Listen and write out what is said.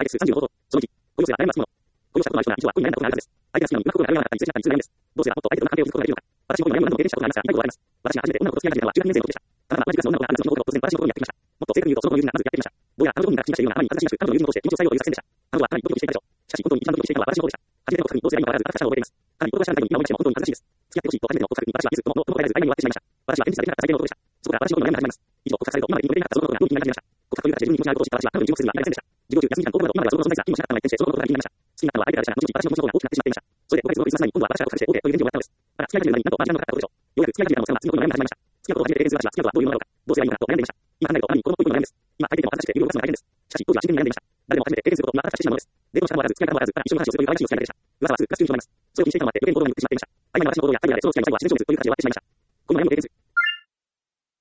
です。35放送。その1、雇用者は悩ましいもの。雇用者との相性が以上は恋に悩んだことがあるはずです。相手が好きなのにうまくことが合うようなかったり、通じなかったりする悩みです。どうすればもっと相手との関係を築くことができるのか。私も恋の悩みなどを経験したことがありますが、痛いことがあります。私が初めて女の子と付き合い始めたのは18年生の時でした。ただ同じクラスの女の子がある夏の日のことを突然私のことにやってきました。もっと正確に言うとその子の友人がまずやってきました。どうやら彼女本人が口に出しているようなあまりに恥ずかしいらしく、彼女の友人として緊張最後を許させませんでした。彼女はかなりドキドキしていたでしょう。しかし本当に一番ドキドキしていたのは私の方でした。初めての告白にどうすればいいのかわからず、私はしたのを覚えています。かなり言葉が知らないのに今思い出しても本当に恥ずかしいです。付き合ってほしいと初めての告白に私は見ずとも答えられず曖昧に終わってしまいました。私は返事ができなかった最低の男でした。そこから私のことの悩みが始まります。以上、告白されると今までに戻れなかったそのことが動機になりました。告白という形で自分に気持ちがあることを知った私は彼女に地獄するには至りませんでした。授業中休み時間に高校まで今まではそのことの存在すら気にもしなかったのが一転してそのことが気になりました。好きになったのは相手からでしたが、後々私の気持ちの方が大きくなってしまっていました。それで5ヶ月ほどクリスマス前に今度は私が告白して OK という返事をもらったのです。ただ付き合い始めるのになんと間違いなかったことでしょう。ようやく付き合い始めたのですが、次のことの悩みが始まりました。付き合うことを初めて経験する私は付き合うとはどういうものだろうか。どうすればいいのかと悩んでいました。今考えるとあまりに子供っぽいものの悩みです。今相手見ても恥ずかしくて指を動かすのが大変です。しかし当時は真剣に悩んでいました。誰も初めて経験することを今からしてしまうのです。デートしたのもあらず、付き合い方もあらず、ただ一緒の話をするという可愛らしいお付き合いだけでした。噂はすぐクラス中に広まります。それを気にしていたのもあって、予定に行動に移ってしまっていました。曖昧な話のことをやったりやれ、その付き合いの最後は自然消滅という形で終わってしまいました。